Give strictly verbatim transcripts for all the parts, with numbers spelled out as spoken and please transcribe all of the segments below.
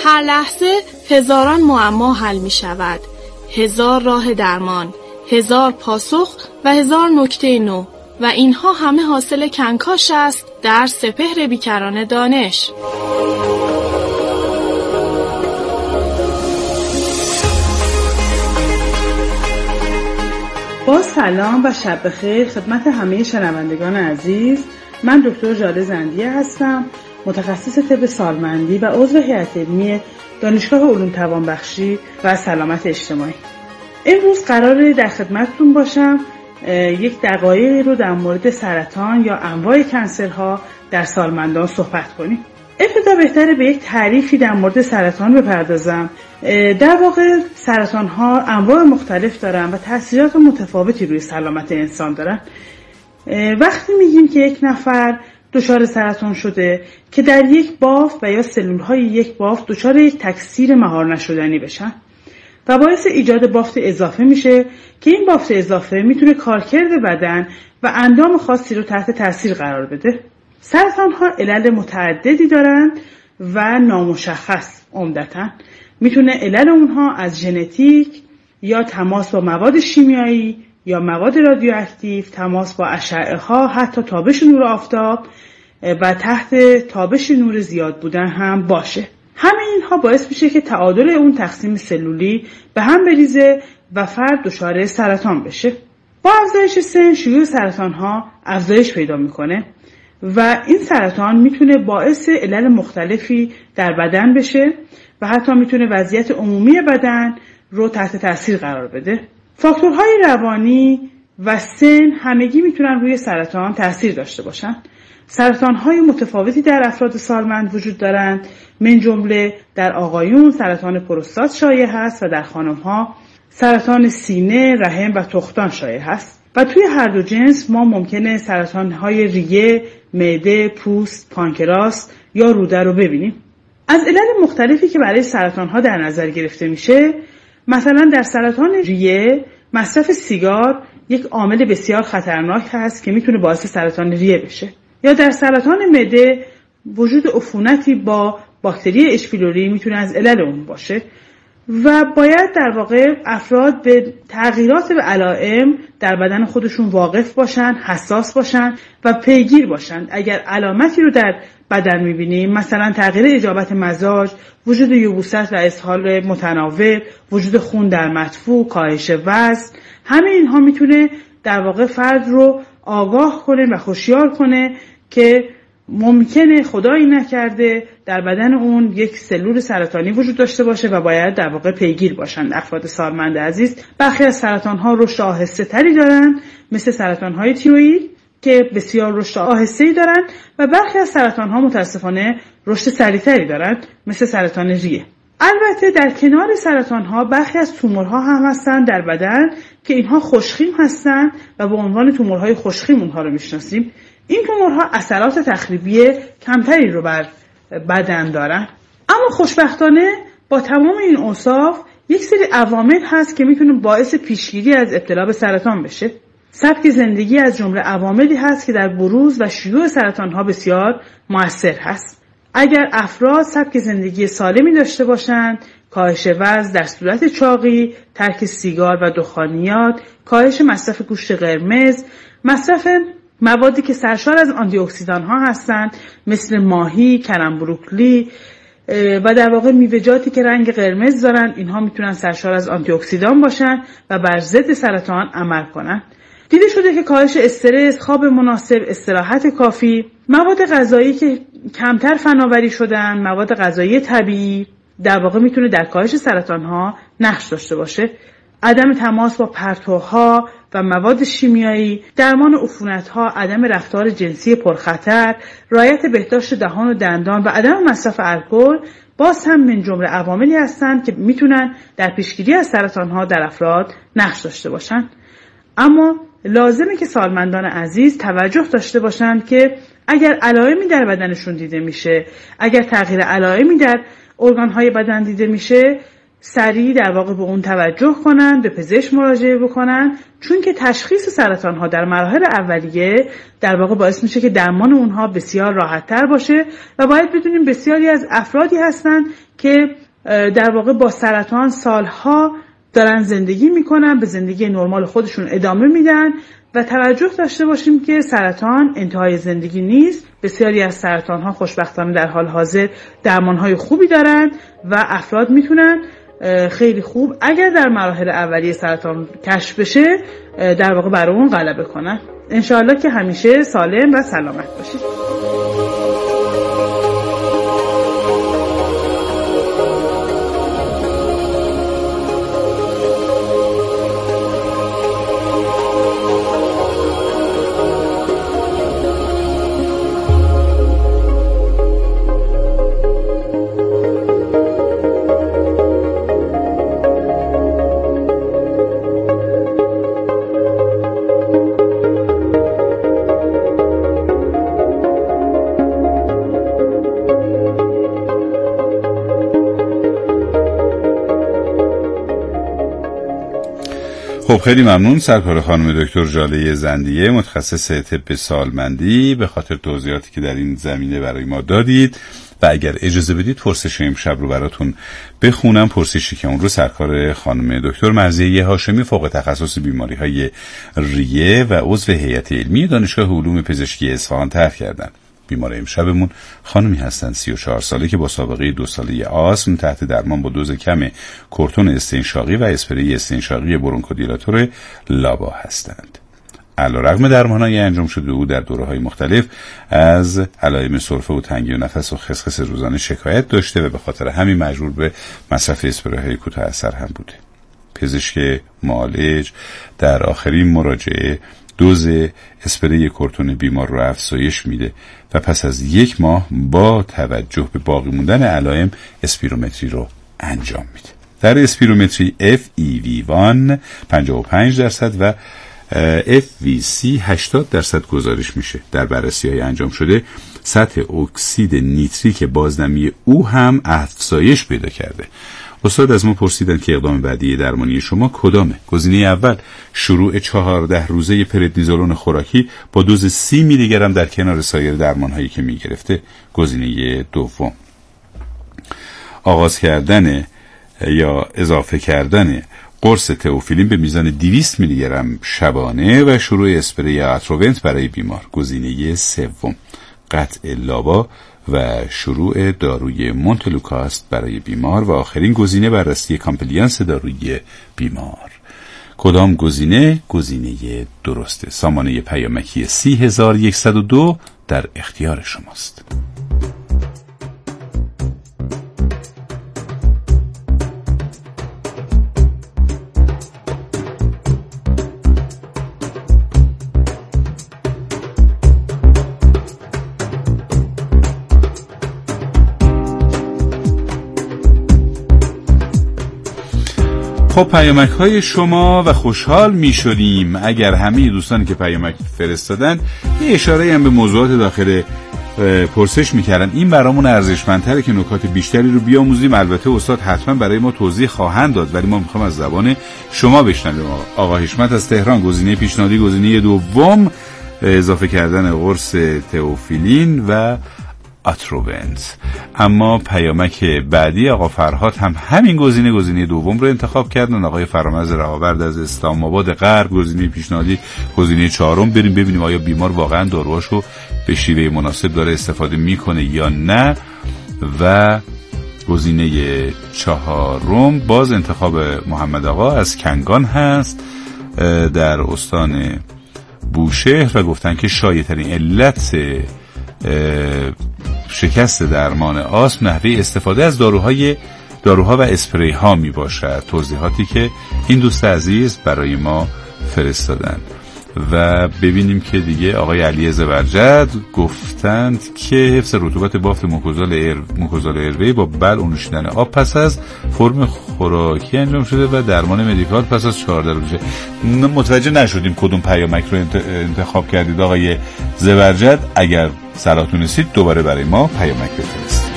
هر لحظه هزاران معما حل می شود، هزار راه درمان، هزار پاسخ و هزار نکته نو، و اینها همه حاصل کنکاش است در سپهر بیکران دانش. با سلام و شب بخیر خدمت همه شنوندگان عزیز. من دکتر ژاله زندیه هستم، متخصص طب سالمندی و عضو هیئت علمی دانشگاه علوم توانبخشی و سلامت اجتماعی. امروز قراره در خدمتتون باشم، یک دقایقی رو در مورد سرطان یا انواع کنسرها در سالمندان صحبت کنیم. ابتدا بهتره به یک تعریفی در مورد سرطان بپردازم. در واقع سرطان ها انواع مختلف دارن و تاثیرات متفاوتی روی سلامت انسان دارن. وقتی میگیم که یک نفر دچار سرطان شده که در یک بافت و یا سلول های یک بافت دچار یک تکثیر مهار نشدنی بشن و باعث ایجاد بافت اضافه میشه که این بافت اضافه میتونه کارکرد بدن و اندام خاصی رو تحت تاثیر قرار بده. سرطان ها علل متعددی دارن و نامشخص عمدتاً. میتونه علل اونها از ژنتیک یا تماس با مواد شیمیایی یا مواد رادیواکتیو، تماس با اشعه ها، حتی تابش نور آفتاب و تحت تابش نور زیاد بودن هم باشه. همه اینها باعث میشه که تعادل اون تقسیم سلولی به هم بریزه و فرد دچار سرطان بشه. با افزایش سن شیوع سرطان ها افزایش پیدا میکنه و این سرطان میتونه باعث علل مختلفی در بدن بشه و حتی میتونه وضعیت عمومی بدن رو تحت تاثیر قرار بده. فاکتورهای روانی و سن همگی میتونن روی سرطان تاثیر داشته باشن. سرطانهای متفاوتی در افراد سالمند وجود دارند، من جمله در آقایون سرطان پروستات شایع هست و در خانمها سرطان سینه، رحم و تختان شایع هست. و توی هر دو جنس ما ممکنه سرطانهای ریه، معده، پوست، پانکراس یا روده رو ببینیم. از علل مختلفی که برای سرطانها در نظر گرفته میشه، مثلا در سرطان ریه مصرف سیگار یک عامل بسیار خطرناک هست که میتونه باعث سرطان ریه بشه. یا در سرطان معده وجود عفونتی با باکتری اچ پیلوری میتونه از علل اون باشه و باید در واقع افراد به تغییرات و علائم در بدن خودشون واقف باشن، حساس باشن و پیگیر باشن. اگر علامتی رو در بدن میبینیم، مثلا تغییر اجابت مزاج، وجود یبوست و اسهال متناوب، وجود خون در مدفوع، کاهش وزن، همه اینها میتونه در واقع فرد رو آگاه کنه و هوشیار کنه که ممکنه خدایی نکرده در بدن اون یک سلول سرطانی وجود داشته باشه و باید در واقع پیگیر باشن. افراد سالمند عزیز، برخی از سرطان ها رشد آهسته تری دارن، مثل سرطان های تیروئید که بسیار رشد آهسته‌ای دارن و برخی از سرطان ها متاسفانه رشد سریعتری دارن، مثل سرطان ریه. البته در کنار سرطان ها برخی از تومورها هم هستن در بدن که اینها خوشخیم هستن و به عنوان تومورهای خوشخیم اونها رو میشناسیم. این تومورها اثرات تخریبی کمتری رو بر بدن دارن. اما خوشبختانه با تمام این اوصاف یک سری عوامل هست که میتونه باعث پیشگیری از ابتلا به سرطان بشه. سبک زندگی از جمله عواملی هست که در بروز و شیوع سرطانها بسیار مؤثر هست. اگر افراد سبک زندگی سالمی داشته باشند، کاهش وزن در صورت چاقی، ترک سیگار و دخانیات، کاهش مصرف گوشت قرمز، مصرف موادی که سرشار از آنتی اکسیدان ها هستند مثل ماهی، کرم بروکلی و در واقع میوه‌جاتی که رنگ قرمز دارن، اینها میتونن سرشار از آنتی اکسیدان باشن و بر ضد سرطان عمل کنن. دیده شده که کاهش استرس، خواب مناسب، استراحت کافی، مواد غذایی که کمتر فناوری شدن، مواد غذایی طبیعی در واقع میتونه در کاهش سرطان ها نقش داشته باشه. عدم تماس با پرتوها و مواد شیمیایی، درمان عفونت‌ها، عدم رفتار جنسی پرخطر، رعایت بهداشت دهان و دندان و عدم مصرف الکل باز هم من جمله عواملی هستند که میتونن در پیشگیری از سرطان‌ها در افراد نقش داشته باشن. اما لازمه که سالمندان عزیز توجه داشته باشند که اگر علائمی در بدنشون دیده میشه، اگر تغییر علائمی در ارگان‌های بدن دیده میشه، سریع در واقع به اون توجه کنن، به پزشک مراجعه بکنن، چون که تشخیص سرطان ها در مراحل اولیه در واقع باعث میشه که درمان اونها بسیار راحت تر باشه و باید بدونیم بسیاری از افرادی هستن که در واقع با سرطان سالها دارن زندگی میکنن، به زندگی نرمال خودشون ادامه میدن و توجه داشته باشیم که سرطان انتهای زندگی نیست. بسیاری از سرطان ها خوشبختانه در حال حاضر درمان های خوبی دارن و افراد میتونن خیلی خوب اگر در مراحل اولیه سرطان کشف بشه در واقع بر اون غلبه کنن. انشاءالله که همیشه سالم و سلامت باشید. خب خیلی ممنون سرکار خانم دکتر ژاله زندیه، متخصص طب سالمندی، به خاطر توضیحاتی که در این زمینه برای ما دادید. و اگر اجازه بدید پرسش امشب رو براتون بخونم، پرسشی که اون رو سرکار خانم دکتر مرضیه هاشمی فوق تخصص بیماری‌های ریه و عضو هیئت علمی دانشگاه علوم پزشکی اصفهان طرح کردن. بیمار امشبمون خانمی هستن سی و چهار ساله که با سابقه دو ساله آسم تحت درمان با دوز کم کورتون استنشاقی و اسپری استنشاقی برونکودیلاتور لابا هستند. علیرغم درمان‌های انجام شده او در دوره‌های مختلف از علائم سرفه و تنگی و نفس و خسخس روزانه شکایت داشته و به خاطر همین مجبور به مصرف اسپری‌های کوتاه اثر هم بوده. پزشک معالج در آخرین مراجعه دوز اسپری کورتون بیمار رو افزایش میده و پس از یک ماه با توجه به باقی موندن علائم اسپیرومتری رو انجام میده. در اسپیرومتری اف ای وی یک پنجاه و پنج درصد و اف وی سی هشتاد درصد گزارش میشه. در بررسی‌های انجام شده سطح اکسید نیتریک بازنمی او هم افزایش پیدا کرده. استاد از ما پرسیدن که اقدام بعدی درمانی شما کدامه؟ گزینه اول شروع چهارده روزه پردنیزولون خوراکی با دوز سی میلی گرم در کنار سایر درمان‌هایی که میگرفته. گزینه دوم آغاز کردن یا اضافه کردن قرص تئوفیلین به میزان دویست میلی گرم شبانه و شروع اسپری اتروونت برای بیمار. گزینه سوم قطع لابا و شروع داروی مونتلوکاست برای بیمار و آخرین گزینه بررسی کامپلیانس داروی بیمار. کدام گزینه گزینه درسته؟ سامانه پیامکی سی هزار و یکصد و دو در اختیار شماست. خب پیامک های شما و خوشحال می شدیم اگر همه دوستانی که پیامک فرستادن یه اشاره هم به موضوعات داخل پرسش میکردن. این برامون ارزشمندتره که نکات بیشتری رو بیاموزیم. البته استاد حتما برای ما توضیح خواهند داد ولی ما میخوام از زبان شما بشنویم. آقا حشمت از تهران گزینه پیشنهادی گزینه دوم اضافه کردن قرص تئوفیلین و اتروونت. اما پیامک بعدی آقا فرهاد هم همین گزینه گزینه دوم رو انتخاب کردن. آقای فرامرز رهاورد از اسلام آباد غرب گزینه پیشنهادی گزینه چهارم. بریم ببینیم آیا بیمار واقعا داروهاشو به شیوه مناسب داره استفاده میکنه یا نه. و گزینه چهارم باز انتخاب محمد آقا از کنگان هست در استان بوشهر و گفتن که شایع‌ترین علت شکست درمان آسم نحوه استفاده از داروهای داروها و اسپری ها می باشد. توضیحاتی که این دوست عزیز برای ما فرستادن. و ببینیم که دیگه آقای علی زبرجد گفتند که حفظ رطوبت بافت موکوزال ایر موکوزال ایروی با بلع و نوشیدن آب پس از فرم خوراکی انجام شده و درمان مدیکال پس از چهارده روزه. متوجه نشدیم کدوم پیامک رو انتخاب کردید آقای زبرجد. اگر صلاح تونستید دوباره برای ما پیامک بفرستید.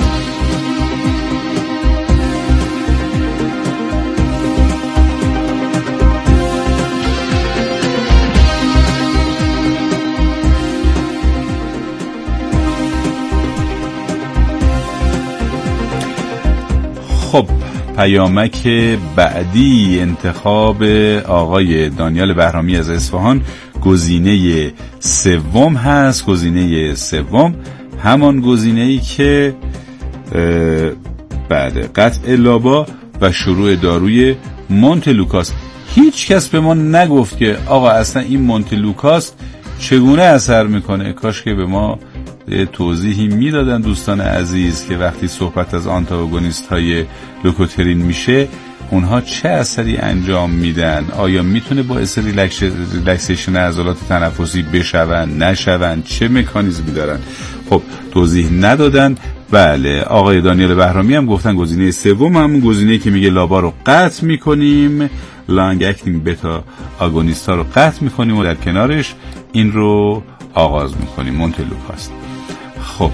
خب پیامک بعدی انتخاب آقای دانیال بهرامی از اصفهان، گزینه سوم هست. گزینه سوم همان گزینه‌ای که بعد قطع لابا و شروع داروی مونتلوکاس. هیچ کس به ما نگفت که آقا اصلا این مونتلوکاس چگونه اثر میکنه. کاش که به ما توضیحی میدادن دوستان عزیز که وقتی صحبت از آنتاگونیست های لوکوترین میشه اونها چه اثری انجام میدن، آیا میتونه باعث ریلکسیشن عضلات تنفسی بشون نشون، چه مکانیزمی دارن. خب توضیح ندادن. بله آقای دانیال بهرامی هم گفتن گزینه سوم همون گزینه‌ای که میگه لابا رو قطع میکنیم، لانگ اکتینگ بتا آگونیست ها رو قطع میکنیم و در کنارش این رو آغاز میکنیم، مونتلوکاس. خب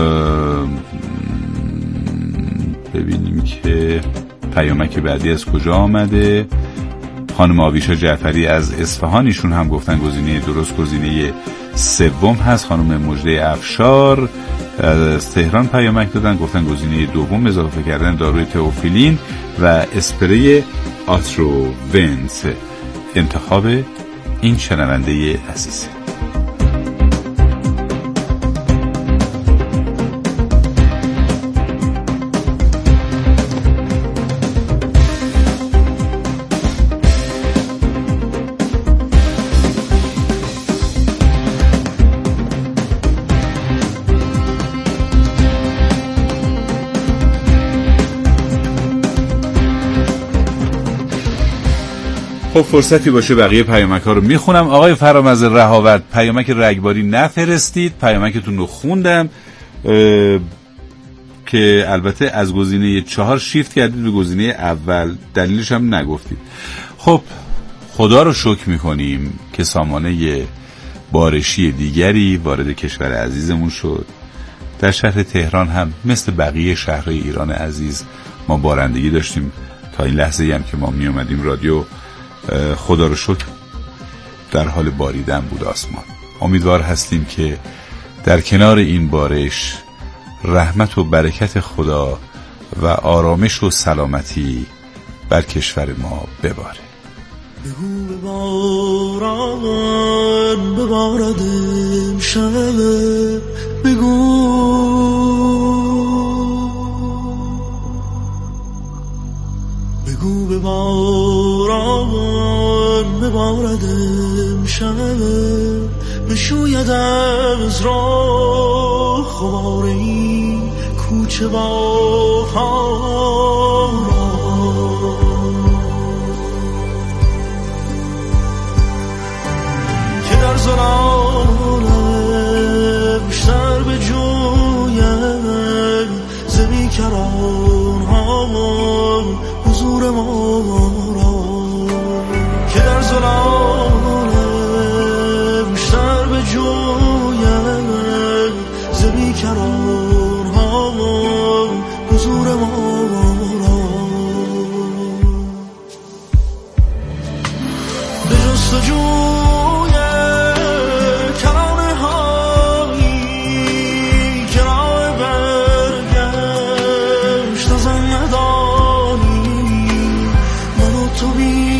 ببینیم که پیامک بعدی از کجا آمده. خانم آویشا جعفری از اصفهان، ایشون هم گفتن گزینه درست گزینه سوم هست. خانم مجده افشار از تهران پیامک دادن، گفتن گزینه دوم اضافه کردن داروی تئوفیلین و اسپری آتروونس. انتخاب این شنونده عزیز. خب فرصتی باشه بقیه پیامک ها رو میخونم. آقای فرامرز رهاورد پیامک رگباری نفرستید، پیامکتون رو خوندم که البته از گزینه چهار شیفت کردید به گزینه اول، دلیلش هم نگفتید. خب خدا رو شکر میکنیم که سامانه بارشی دیگری وارد کشور عزیزمون شد. در شهر تهران هم مثل بقیه شهرهای ایران عزیز ما بارندگی داشتیم تا این لحظه هم که ما می اومدیم رادیو. خدا رو شکر در حال باریدن بود آسمان. امیدوار هستیم که در کنار این بارش رحمت و برکت خدا و آرامش و سلامتی بر کشور ما بباره. بگو بباران ببارد امشب، بگو بگو بباران ببارد امشب، بشوید از راه غبار این کوچه با که در زلالم سر به جویم زمین کران ها حضور ما را، که در زلالم سر به جویم زمین کران ها حضور ما را، به جستجوی کرانه هایی که راه برگشت از آن ندانی، من و تو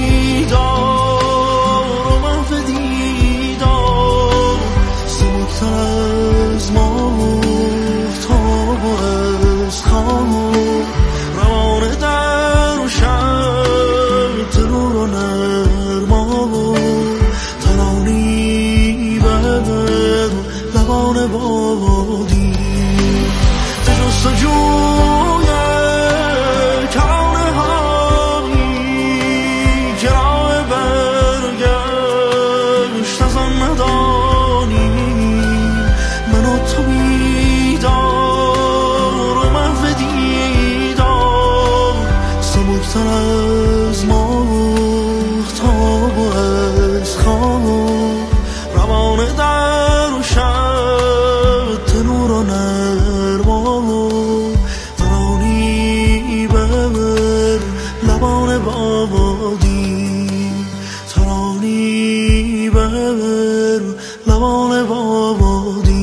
بیدار و محو دیدار، زمودتر از مافتاب و از خواب، روان در و شب تنور و نرما، ترانی بر لبان بادی، به جستجوی کرانه هایی که راه برگشت از آن ندانی، من و تو بیدار و محو دیدار، سبکتر از ماهتاب و از خواب، روان در و شب تنور و نرما، ترانی بر لبان بادی، ترانی بر لبان بادی.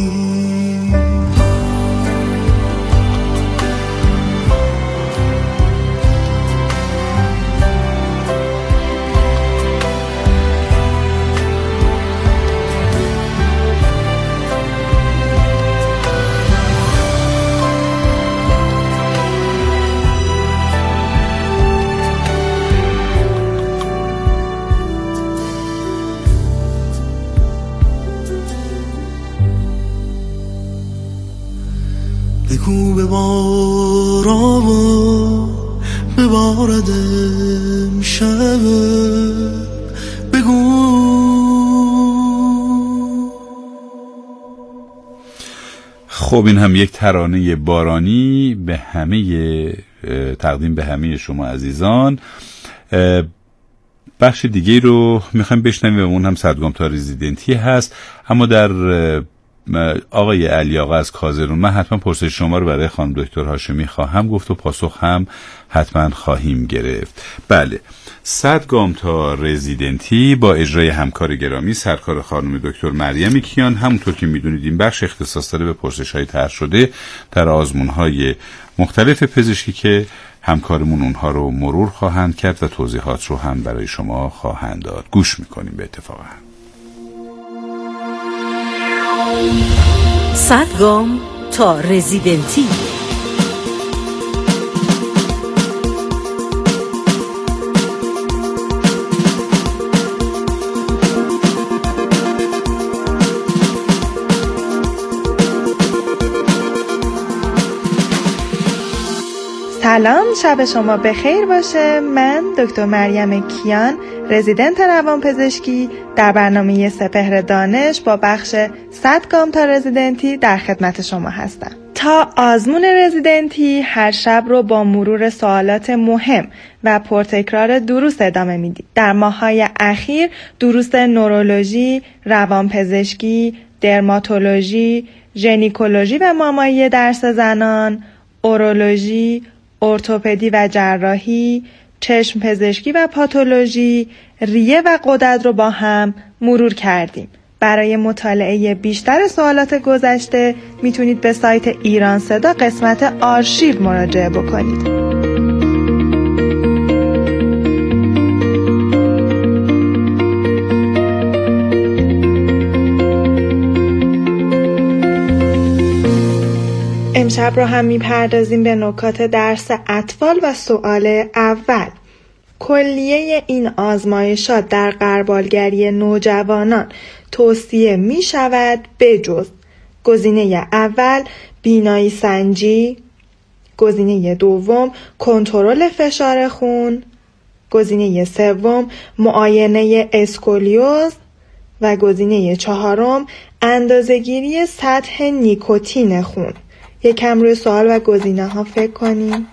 را بباردم شب بگو. خب این هم یک ترانه بارانی به همه تقدیم به همه شما عزیزان. بخش دیگه رو میخوایم بشنویم و اون هم صدگام تا رزیدنتی هست. اما در آقای علی آقا از کازرون، من حتما پرسش شما رو برای خانم دکتر هاشمی خواهم گفت و پاسخ هم حتما خواهیم گرفت. بله، صد گام تا رزیدنتی با اجرای همکار گرامی سرکار خانم دکتر مریم کیان. همونطور که میدونید این بخش اختصاص داره به پرسش های طرح شده در آزمون های مختلف پزشکی که همکارمون اونها رو مرور خواهند کرد و توضیحات رو هم برای شما خواهند داد. گوش میکنیم به اتفاق هم. صد گام تا رزیدنتی. سلام، شب شما بخیر باشه. من دکتر مریم کیان، رزیدنت روانپزشکی در برنامه سپهر دانش با بخش صد گام تا رزیدنتی در خدمت شما هستم. تا آزمون رزیدنتی هر شب رو با مرور سوالات مهم و پرتکرار دروس ادامه میدید. در ماه‌های اخیر دروس نورولوژی، روانپزشکی، درماتولوژی، ژنیکولوژی و مامایی درس زنان، اورولوژی، ارتوپدی و جراحی، چشم پزشکی و پاتولوژی، ریه و غدد رو با هم مرور کردیم. برای مطالعه بیشتر سوالات گذشته میتونید به سایت ایران صدا قسمت آرشیو مراجعه بکنید. امشب رو هم میپردازیم به نکات درس اطفال و سوال اول. کلیه این آزمایشات در غربالگری نوجوانان توصیه می شود به جز گزینه اول بینایی سنجی، گزینه دوم کنترل فشار خون، گزینه سوم معاینه اسکولیوز و گزینه چهارم اندازه‌گیری سطح نیکوتین خون. یکم روی سوال و گزینه ها فکر کنیم.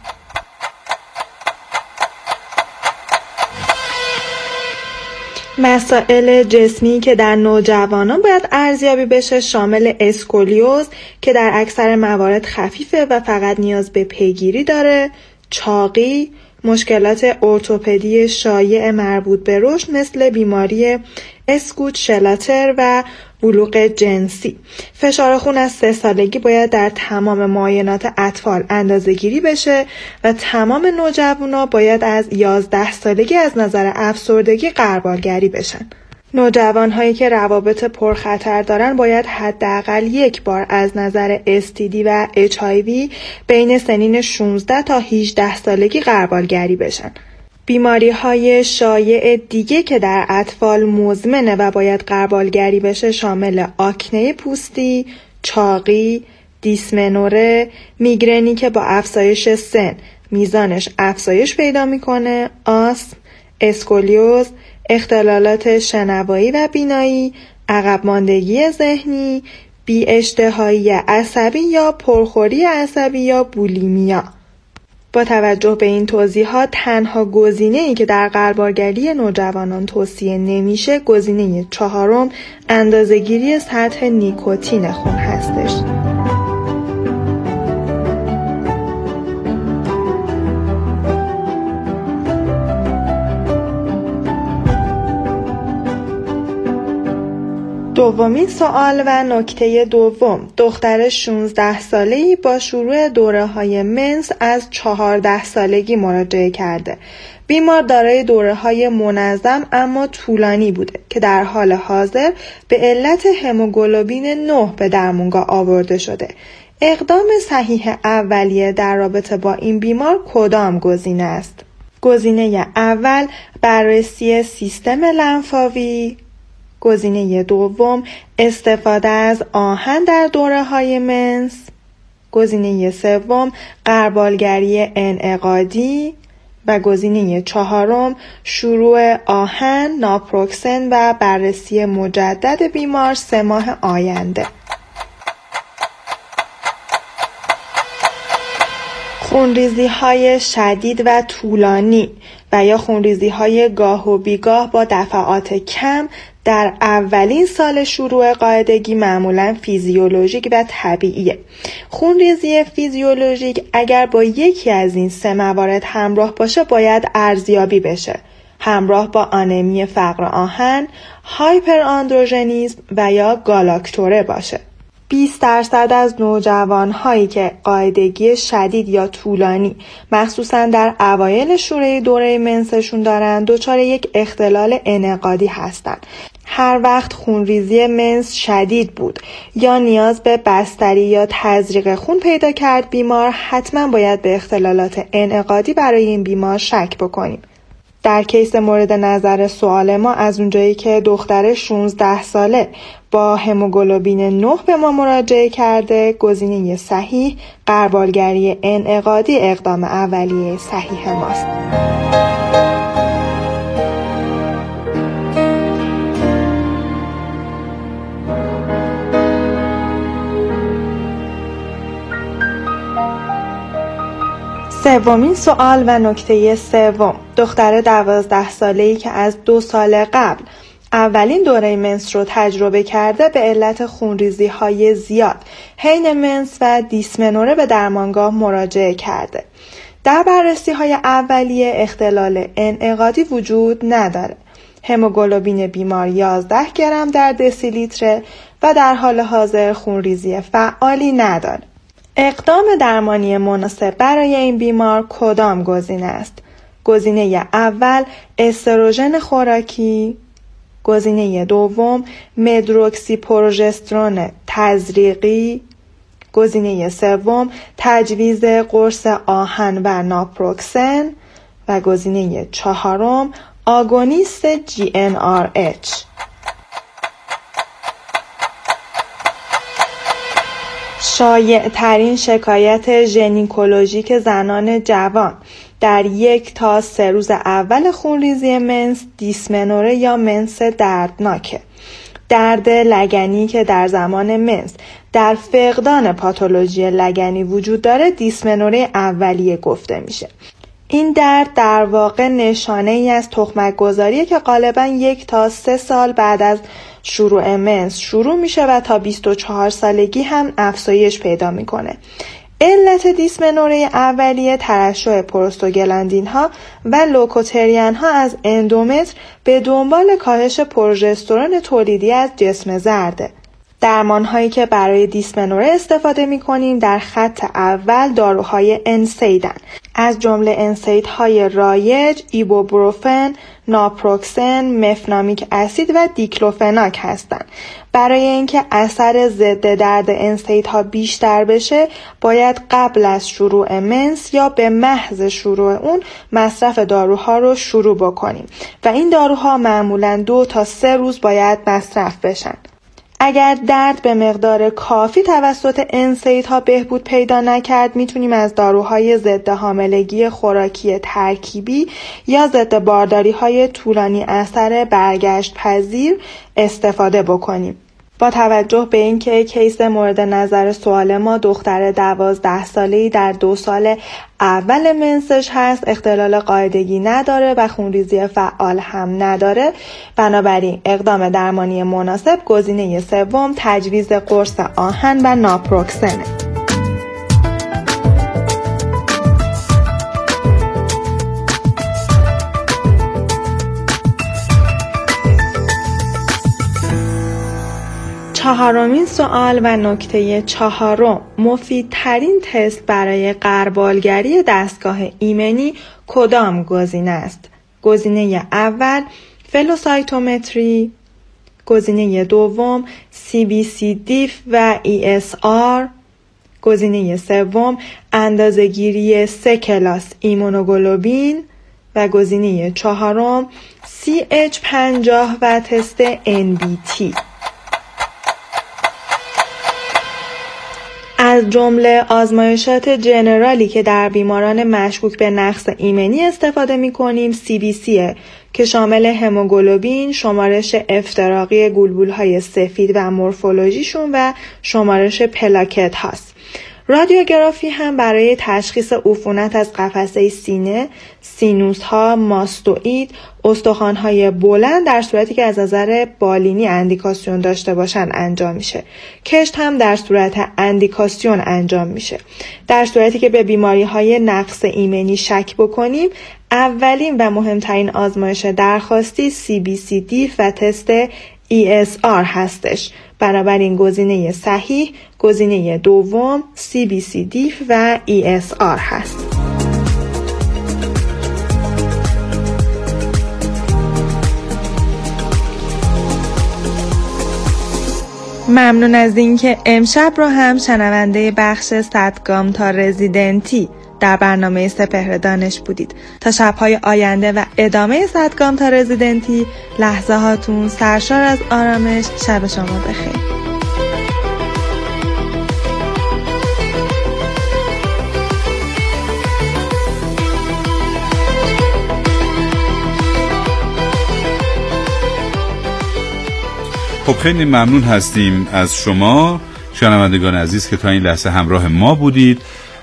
مسائل جسمی که در نوجوانان باید ارزیابی بشه شامل اسکولیوز که در اکثر موارد خفیفه و فقط نیاز به پیگیری داره، چاقی، مشکلات ارتوپدی شایع مربوط به رشد مثل بیماری اسکوت شلاتر و بلوغ جنسی. فشار خون از سه سالگی باید در تمام معاینات اطفال اندازه‌گیری بشه و تمام نوجوانا باید از یازده سالگی از نظر افسردگی غربالگری بشن. نوجوان‌هایی که روابط پرخطر دارن باید حداقل یک بار از نظر اس تی دی و اچ آی وی بین سنین شانزده تا هجده سالگی غربالگری بشن. بیماری‌های شایع دیگه که در اطفال مزمنه و باید غربالگری بشه شامل آکنه پوستی، چاقی، دیسمنوره، میگرنی که با افزایش سن میزانش افزایش پیدا میکنه، آسم، اسکولیوز، اختلالات شنوایی و بینایی، عقب ماندگی ذهنی، بی اشتهایی عصبی یا پرخوری عصبی یا بولیمیا. با توجه به این توضیحات تنها گزینه‌ای که در غربالگری نوجوانان توصیه نمیشه گزینه چهارم اندازه‌گیری سطح نیکوتین خون هستش. دومین سوال و نکته دوم، دختر شانزده ساله‌ای با شروع دوره‌های منس از چهارده سالگی مراجعه کرده. بیمار دارای دوره‌های منظم اما طولانی بوده که در حال حاضر به علت هموگلوبین نه به درمانگاه آورده شده. اقدام صحیح اولیه در رابطه با این بیمار کدام گزینه است؟ گزینه اول بررسی سیستم لنفاوی، گزینه دوم استفاده از آهن در دوره‌های منس، گزینه سوم غربالگری انعقادی و گزینه چهارم شروع آهن، ناپروکسن و بررسی مجدد بیمار سه ماه آینده. خونریزی های شدید و طولانی و یا خونریزی های گاه و بیگاه با دفعات کم در اولین سال شروع قاعدگی معمولاً فیزیولوژیک و طبیعیه. خونریزی فیزیولوژیک اگر با یکی از این سه موارد همراه باشه باید ارزیابی بشه. همراه با آنمی فقر آهن، هایپراندروژنیسم و یا گالاکتوره باشه. بیست درصد از نوجوان‌هایی که قاعدگی شدید یا طولانی مخصوصاً در اوایل شروع دوره منسشون دارن دچار یک اختلال انعقادی هستن. هر وقت خونریزی منس شدید بود یا نیاز به بستری یا تزریق خون پیدا کرد بیمار، حتما باید به اختلالات انعقادی برای این بیمار شک بکنیم. در کیس مورد نظر سوال ما از اونجایی که دختر شانزده ساله با هموگلوبین نه به ما مراجعه کرده، گزینه صحیح غربالگری انعقادی اقدام اولیه صحیح ماست. سومین سوال و نکته سوم، دختر دوازده ساله‌ای که از دو سال قبل اولین دوره منس رو تجربه کرده به علت خونریزی های زیاد حین منس و دیسمنوره به درمانگاه مراجعه کرده. در بررسی های اولیه اختلال انعقادی وجود نداره. هموگلوبین بیمار یازده گرم در دسی لیتر و در حال حاضر خونریزی فعالی نداره. اقدام درمانی مناسب برای این بیمار کدام گزینه است؟ گزینه اول استروژن خوراکی، گزینه دوم مدروکسی پروژسترون تزریقی، گزینه سوم تجویز قرص آهن و ناپروکسن و گزینه چهارم آگونیست جی ان آر اچ. شایع ترین شکایت ژنیکولوژیک زنان جوان در یک تا سه روز اول خونریزی منس دیسمنوره یا منس دردناکه. درد لگنی که در زمان منس در فقدان پاتولوژی لگنی وجود داره دیسمنوره اولیه گفته میشه. این درد در واقع نشانه ای از تخمک گذاریه که غالبا یک تا سه سال بعد از شروع منس شروع میشه و تا بیست و چهار سالگی هم افزایش پیدا میکنه. علت دیسمنوره اولیه ترشح پروستاگلاندین ها و لوکوترین ها از اندومتر به دنبال کاهش پروژسترون تولیدی از جسم زرده. درمان هایی که برای دیسمنوره استفاده می کنیم در خط اول داروهای انسیدن، از جمله انسید های رایج ایبوبروفن، ناپروکسن، مفنامیک اسید و دیکلوفناک هستند. برای اینکه اثر ضد درد انسید ها بیشتر بشه باید قبل از شروع منس یا به محض شروع اون مصرف داروها رو شروع بکنیم و این داروها معمولاً دو تا سه روز باید مصرف بشن. اگر درد به مقدار کافی توسط انسیدها بهبود پیدا نکرد میتونیم از داروهای ضد حاملگی خوراکی ترکیبی یا ضد بارداری های طولانی اثر برگشت پذیر استفاده بکنیم. با توجه به اینکه کیس مورد نظر سوال ما دختر دوازده ساله‌ای در دو سال اول منسش هست، اختلال قاعدگی نداره و خونریزی فعال هم نداره، بنابراین اقدام درمانی مناسب گزینه سوم تجویز قرص آهن و ناپروکسنه. چهارمین سوال و نکته چهارم، مفیدترین تست برای غربالگری دستگاه ایمنی کدام گزینه است؟ گزینه اول فلوسایتومتری، گزینه دوم سی بی سی دیف و ای اس آر، گزینه سوم اندازه‌گیری سه کلاس ایمونوگلوبین و گزینه چهارم سی اچ پنجاه و تست ان بی تی. از جمله آزمایشات جنرالی که در بیماران مشکوک به نقص ایمنی استفاده می‌کنیم سی بی سی که شامل هموگلوبین، شمارش افتراقی گلبول‌های سفید و مورفولوژیشون و شمارش پلاکت هاست. رادیوگرافی هم برای تشخیص عفونت از قفسه سینه، سینوس ها، ماستوئید، استخوان های بلند در صورتی که از نظر بالینی اندیکاسیون داشته باشن انجام میشه. کشت هم در صورت اندیکاسیون انجام میشه. در صورتی که به بیماری های نقص ایمنی شک بکنیم، اولین و مهمترین آزمایش درخواستی سی بی سی دیف و تست ای اس آر هستش. بنابراین گزینه صحیح گزینه دوم سی بی سی دیف و ای اس آر هست. ممنون از اینکه امشب رو هم شنونده بخش صد گام تا رزیدنتی در برنامه سپهر دانش بودید. تا شب‌های آینده و ادامه صد گام تا رزیدنتی، لحظه هاتون سرشار از آرامش. شب شما بخیر. خب خیلی ممنون هستیم از شما شنوندگان عزیز که تا این لحظه همراه ما بودید.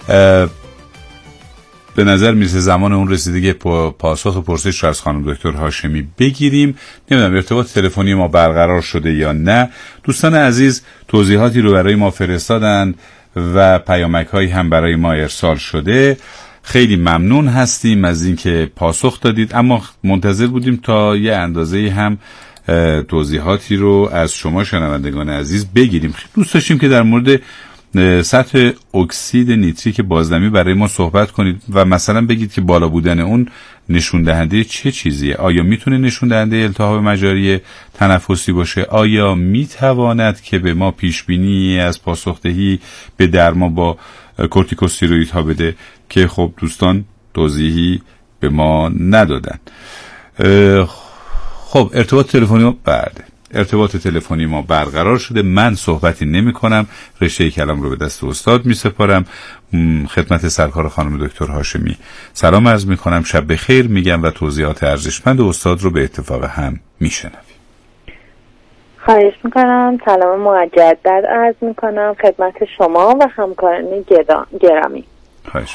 به نظر میرسه زمان اون رسیده که پاسخ پرسش رو از خانم دکتر هاشمی بگیریم. نمیدونم ارتباط تلفنی ما برقرار شده یا نه. دوستان عزیز توضیحاتی رو برای ما فرستادن و پیامک هایی هم برای ما ارسال شده. خیلی ممنون هستیم از اینکه پاسخ دادید، اما منتظر بودیم تا یه اندازه هم توضیحاتی رو از شما شنوندگان عزیز بگیریم. دوست داشتیم که در مورد سطح اکسید نیتریک بازدمی برای ما صحبت کنید و مثلا بگید که بالا بودن اون نشون دهنده چه چیزیه. آیا میتونه نشون دهنده التهاب مجاری تنفسی باشه؟ آیا میتواند که به ما پیش بینی از پاسخدهی به درمان با کورتیکوستیروئیدها بده که خب دوستان توضیحی به ما ندادن. خب ارتباط تلفنی ما بعد ارتباط تلفنی ما برقرار شده. من صحبتی نمی کنم، رشته کلام رو به دست استاد می سپارم. خدمت سرکار خانم دکتر هاشمی سلام عرض می کنم، شب بخیر میگم و توضیحات ارزشمند استاد رو به اتفاق هم می شنویم. خواهش می کنم. سلام مجدد عرض می کنم خدمت شما و همکاران گرامی. خواهش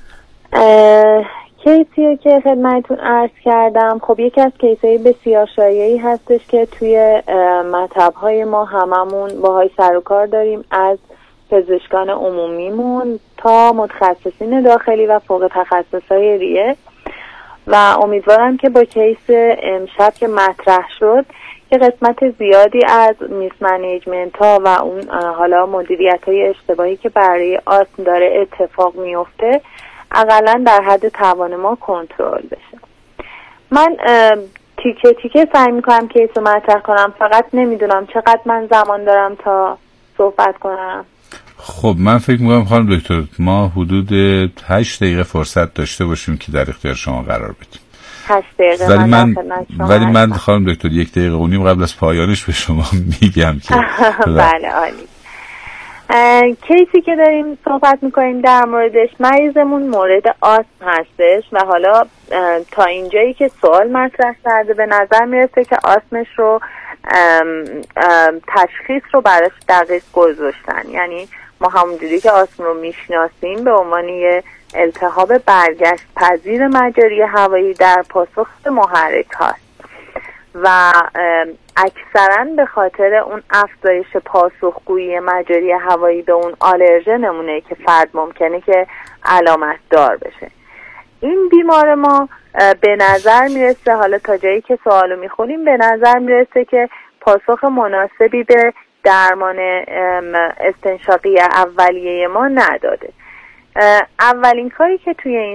کیسی که خدمتتون عرض کردم خب یکی از کیسایی بسیار شایعی هستش که توی مطب‌های ما هممون باهاش سر و کار داریم، از پزشکان عمومیمون تا متخصصین داخلی و فوق تخصصهای ریه، و امیدوارم که با کیس امشب که مطرح شد که قسمت زیادی از میس منیجمنت ها و اون حالا مدیریت های اشتباهی که برای آسم داره اتفاق میفته اقلا در حد توان ما کنترل بشه. من تیکه تیکه سعی میکنم کیس رو مطرح کنم، فقط نمیدونم چقدر من زمان دارم تا صحبت کنم. خب من فکر میکنم خانم دکتر ما حدود هشت دقیقه فرصت داشته باشیم که در اختیار شما قرار بدیم. هشت دقیقه. ولی من ولی من خانم دکتر یک دقیقه و نیم قبل از پایانش به شما میگم که بله عالی. کیسی که داریم صحبت میکنیم در موردش مریضمون مورد آسم هستش و حالا تا اینجایی که سوال مطرح کرده به نظر میرسه که آسمش رو ام ام تشخیص رو براش دقیق گذاشتن، یعنی ما همونجوری که آسم رو میشناسیم به عنوان یه التهاب برگشت پذیر مجاری هوایی در پاسخ محرک هاست و اکثرا به خاطر اون افزایش پاسخگویی مجاری هوایی به اون آلرژنمونه که فرد ممکنه که علامت دار بشه. این بیمار ما به نظر میرسه، حالا تا جایی که سوالو میخونیم به نظر میرسه که پاسخ مناسبی به درمان استنشاقی اولیه ما نداده. اولین کاری که توی این